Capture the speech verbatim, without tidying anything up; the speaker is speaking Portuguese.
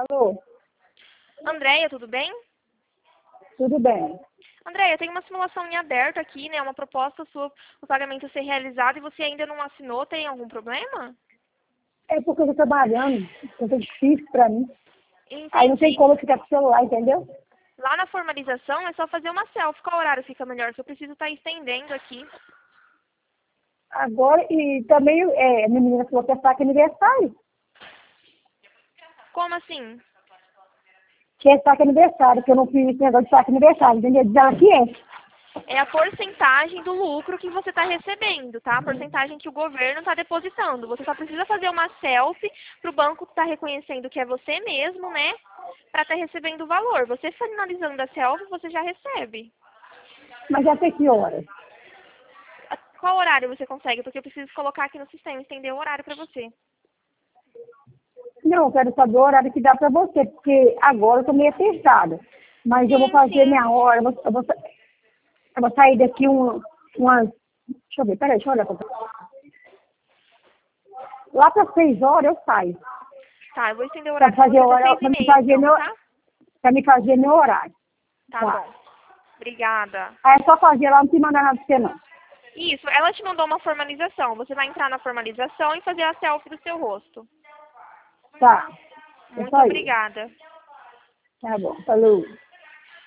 Alô, Andréia, tudo bem? tudo bem? Andréia, tem uma simulação em aberto aqui, né? Uma proposta sua, o pagamento ser realizado e você ainda não assinou, tem algum problema? É porque eu tô trabalhando, então é difícil pra mim. Aí não tem Entendi. como eu ficar com o celular, entendeu? Lá na formalização é só fazer uma selfie. Qual horário fica melhor? Que eu preciso estar estendendo aqui. Agora, e também é, a minha menina falou que é saque aniversário. Como assim? Que é saque aniversário, que eu não fiz esse negócio de saque aniversário, entendeu? Diz ela que é. É a porcentagem do lucro que você está recebendo, tá? A porcentagem que o governo está depositando. Você só precisa fazer uma selfie para o banco estar reconhecendo que é você mesmo, né? Para estar recebendo o valor. Você finalizando a selfie, você já recebe. Mas até que horas? Qual horário você consegue? Porque eu preciso colocar aqui no sistema, estender o horário para você. Não, eu quero saber o horário que dá pra você, porque agora eu tô meio apertada. Mas eu vou Sim, fazer sim. minha hora, eu vou, eu vou, sa- eu vou sair daqui um, umas... Deixa eu ver, peraí, deixa eu olhar pra você. Lá para seis horas eu saio. Tá, eu vou estender o Pra horário para fazer você até hora, seis e pra me meia, fazer então, meu, tá? pra me fazer meu horário. Tá Tá. bom. Obrigada. Aí é só fazer lá, não te mandar nada pra você não. Isso, ela te mandou uma formalização. Você vai entrar na formalização e fazer a selfie do seu rosto. Tá. É Muito só isso. obrigada. Tá bom. Falou.